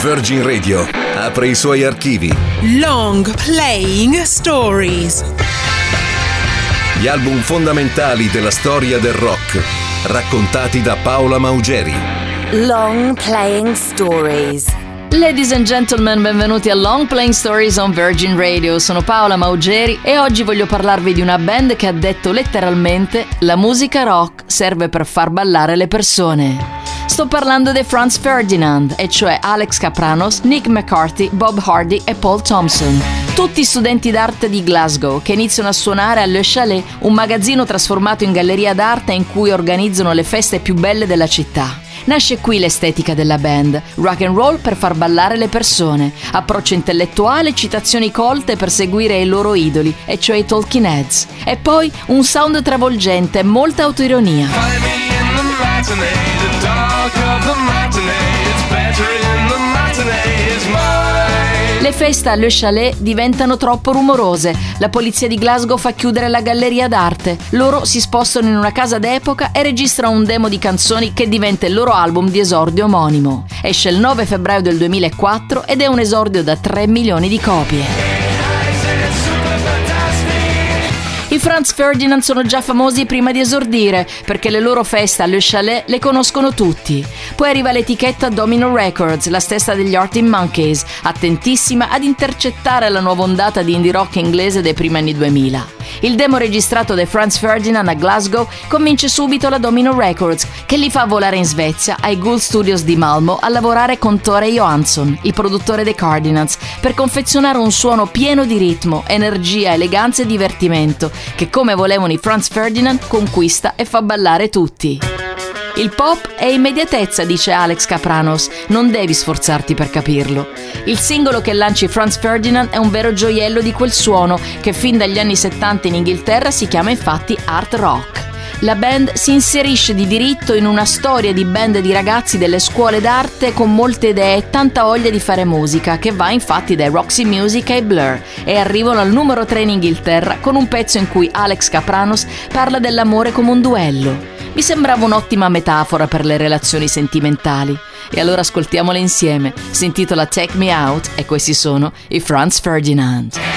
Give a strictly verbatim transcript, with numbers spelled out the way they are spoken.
Virgin Radio apre i suoi archivi. Long Playing Stories. Gli album fondamentali della storia del rock, raccontati da Paola Maugeri. Long Playing Stories. Ladies and gentlemen, benvenuti a Long Playing Stories on Virgin Radio. Sono Paola Maugeri e oggi voglio parlarvi di una band che ha detto letteralmente: la musica rock serve per far ballare le persone. Sto parlando dei Franz Ferdinand, e cioè Alex Kapranos, Nick McCarthy, Bob Hardy e Paul Thompson. Tutti studenti d'arte di Glasgow che iniziano a suonare a Le Chalet, un magazzino trasformato in galleria d'arte in cui organizzano le feste più belle della città. Nasce qui l'estetica della band, rock and roll per far ballare le persone, approccio intellettuale, citazioni colte per seguire i loro idoli, e cioè i Talking Heads, e poi un sound travolgente e molta autoironia. Le feste a Le Chalet diventano troppo rumorose, la polizia di Glasgow fa chiudere la galleria d'arte, loro si spostano in una casa d'epoca e registrano un demo di canzoni che diventa il loro album di esordio omonimo. Esce il nove febbraio del duemilaquattro ed è un esordio da tre milioni di copie. I Franz Ferdinand sono già famosi prima di esordire, perché le loro feste a Le Chalet le conoscono tutti. Poi arriva l'etichetta Domino Records, la stessa degli Arctic Monkeys, attentissima ad intercettare la nuova ondata di indie rock inglese dei primi anni duemila. Il demo registrato dai Franz Ferdinand a Glasgow convince subito la Domino Records, che li fa volare in Svezia ai Ghoul Studios di Malmo a lavorare con Tore Johansson, il produttore dei Cardinals, per confezionare un suono pieno di ritmo, energia, eleganza e divertimento, che come volevano i Franz Ferdinand conquista e fa ballare tutti. Il pop è immediatezza, dice Alex Kapranos, non devi sforzarti per capirlo. Il singolo che lancia i Franz Ferdinand è un vero gioiello di quel suono che fin dagli anni settanta in Inghilterra si chiama infatti art rock. La band si inserisce di diritto in una storia di band di ragazzi delle scuole d'arte con molte idee e tanta voglia di fare musica, che va infatti dai Roxy Music ai Blur, e arrivano al numero tre in Inghilterra con un pezzo in cui Alex Kapranos parla dell'amore come un duello. Mi sembrava un'ottima metafora per le relazioni sentimentali. E allora ascoltiamola insieme. Si intitola Take Me Out e questi sono i Franz Ferdinand.